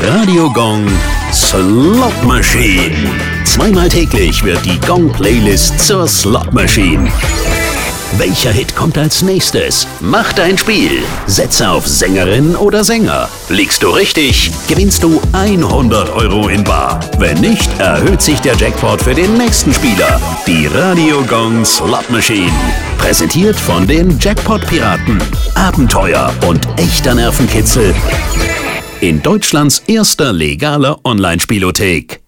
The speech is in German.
Radio Gong Slot Machine. Zweimal täglich wird die Gong-Playlist zur Slot Machine. Welcher Hit kommt als nächstes? Mach dein Spiel. Setze auf Sängerin oder Sänger. Liegst du richtig, gewinnst du 100 € in bar. Wenn nicht, erhöht sich der Jackpot für den nächsten Spieler. Die Radio Gong Slot Machine. Präsentiert von den Jackpot-Piraten. Abenteuer und echter Nervenkitzel in Deutschlands erster legaler Online-Spielothek.